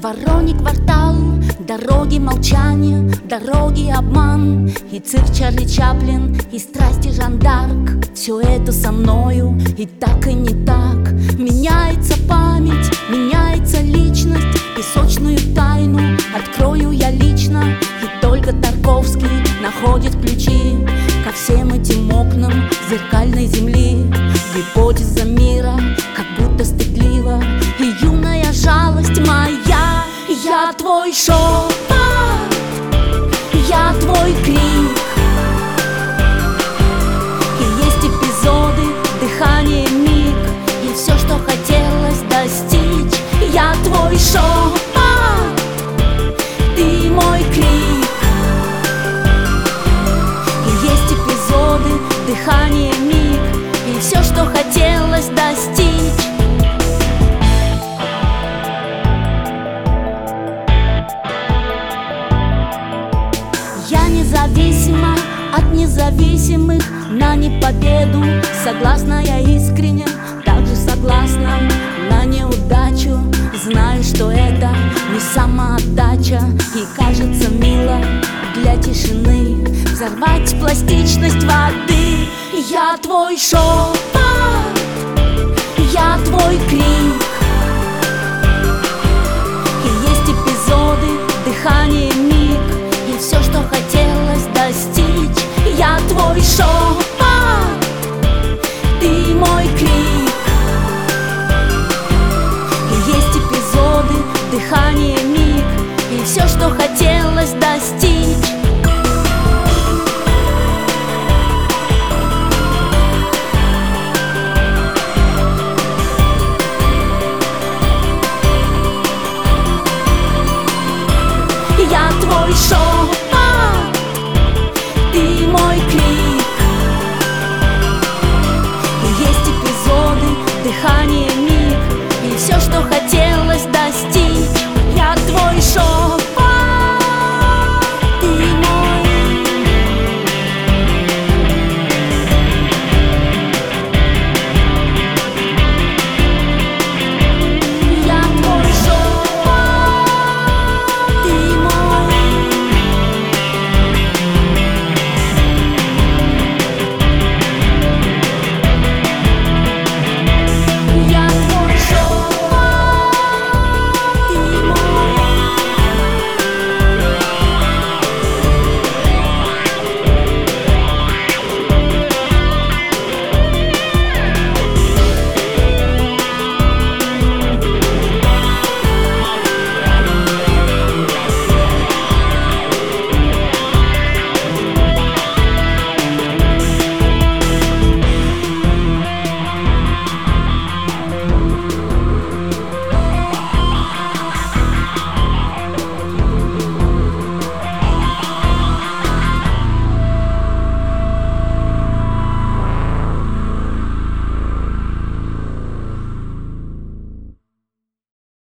Вороньий квартал, дороги молчания, дороги обман. И цирк Чарли Чаплин, и страсти Жан д'Арк. Все это со мною, и так, и не так. Меняется память, меняется личность. Песочную тайну открою я лично. И только Тарковский находит ключи ко всем этим окнам зеркальной земли. Гипотеза мира, как будто стыдливо, и юная жалость моя. Я твой шепот, я твой крик. И есть эпизоды, дыхание, миг, и все, что хотелось достичь. Я твой шепот, ты мой крик. И есть эпизоды, дыхание, миг, и все, что хотелось достичь. Я независима от независимых, на непобеду согласна я искренне, также согласна на неудачу. Знаю, что это не самоотдача, и кажется мило для тишины взорвать пластичность воды. Я твой шепот, я твой крик. И есть эпизоды, дыхание, миг, и все, что хотелось достичь. Я твой шепот, ты мой крик. И есть эпизоды, дыхание, миг, и все, что хотелось достичь. Я твой шепот.